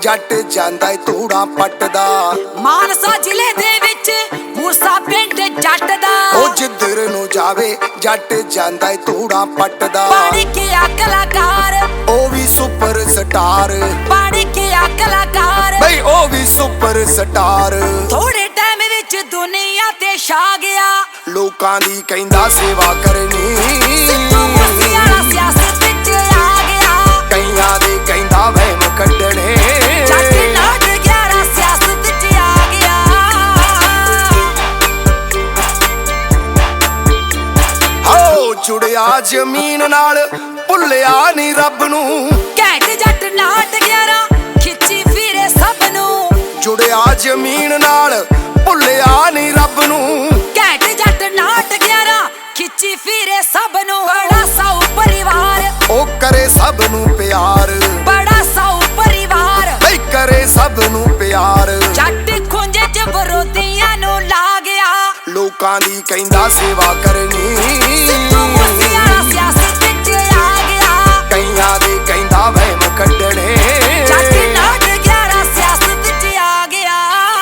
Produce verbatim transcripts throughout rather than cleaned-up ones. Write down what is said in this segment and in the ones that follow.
जट जांदा तूड़ा पटदा। मानसा जिले दे विच मूसा पिंड जट दा। ओ जिधर नू जावे जट जांदा तूड़ा पटदा। पानी के आ कलाकार ओ भी सुपर स्टार। पानी के आ कलाकार बई ओ भी सुपर स्टार। थोड़े टाइम विच दुनिया ते छा गया। लोकां दी कहंदा सेवा करनी। सिद्धू मूसेवाला सियासत विच आ गया। कईयां दे कहंदा वहम कड्ढणे। जट नाट ग्यारह सियासत विच आ गया। हो जुड़िया जमीन नाल भुल्लिया नी रब नू। घैंट जट नाट ग्यारह खिच्ची फिरे सब नू। जुड़िया जमीन नाल भुल्लिया नी रब नू। घैंट जट नाट ग्यारह खिच्ची फिरे सब नू। बड़ा साऊ परिवार ओ करे सब नू प्यार। बड़ा साऊ परिवार बई करे सब नू प्यार। जट खुंजे च विरोधियां नू ला गया। लोकां दी कहंदा सेवा करनी। सिद्धू मूसेवाला सियासत विच आ गया। कईयां दे कहंदा वहम कड्ढणे। जट नाट ग्यारह सियासत विच आ गया।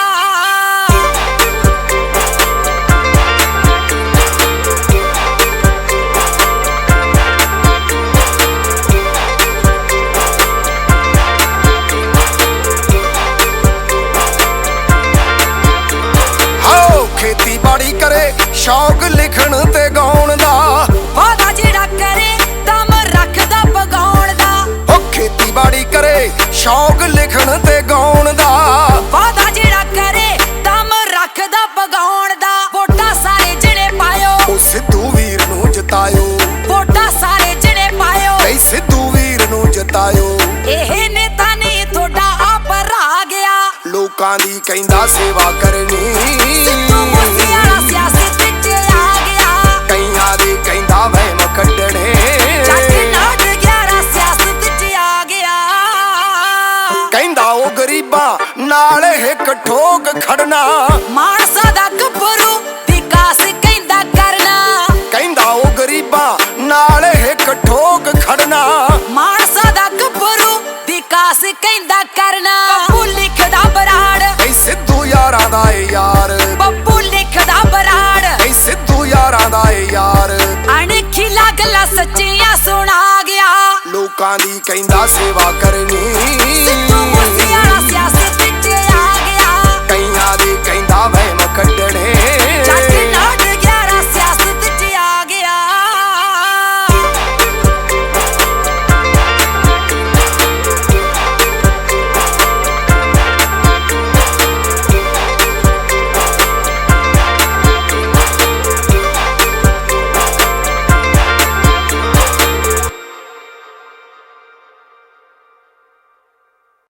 खेतीबाड़ी करे शौक लिखण ते गाउण दा। वादा जेड़ा करे दम रखदा बगाउण दा। ओ खेतीबाड़ी करे शौक लिखण ते गाउण दा। वादा जेड़ा करे दम रखदा बगाउण दा। वोटां सारे जने पायो ओ सिद्धू वीर नू जितायो। वोटां सारे जने पायो ए सिद्धू वीर नू जितायो। एह नेता नहीं थोड़ा आप रहा गया। लोकां दी कहंदा सेवा करनी। सिद्धू मूसेवाला सियासत विच आ गया। कईयां दे कहंदा वहम कड्ढणे। जट नाट ग्यारह सियासत विच आ गया। कहंदा ओ गरीबां नाल हिक ठोक खड़ना। मानसा दा गभरू विकास कहंदा करना। कहंदा ओ गरीबां नाल हिक ठोक खड़ना। मानसा दा गभरू विकास कहंदा करना। बब्बू लिखदा बराड़ ए सिद्धू यारां दा ए यार। बब्बू लिखदा बराड़ ए सिद्धू यारां दा ए यार। अणखिला गल्लां सच्चियां सुना गया। लोकां दी कहंदा सेवा करनी।